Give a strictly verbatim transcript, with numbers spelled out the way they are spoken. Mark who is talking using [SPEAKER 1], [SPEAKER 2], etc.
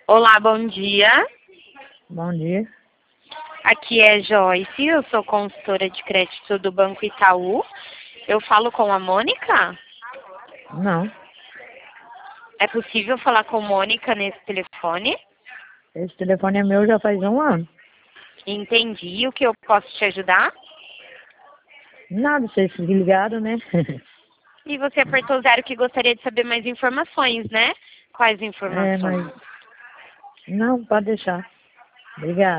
[SPEAKER 1] Olá, bom dia.
[SPEAKER 2] Bom dia.
[SPEAKER 1] Aqui é Joyce, eu sou consultora de crédito do Banco Itaú. Eu falo com a Mônica?
[SPEAKER 2] Não.
[SPEAKER 1] É possível falar com Mônica nesse telefone?
[SPEAKER 2] Esse telefone é meu já faz um ano.
[SPEAKER 1] Entendi. O que eu posso te ajudar?
[SPEAKER 2] Nada, vocês ligaram, né?
[SPEAKER 1] E você apertou zero que gostaria de saber mais informações, né? Quais
[SPEAKER 2] É,
[SPEAKER 1] informações?
[SPEAKER 2] mas... Não, pode deixar. Obrigado.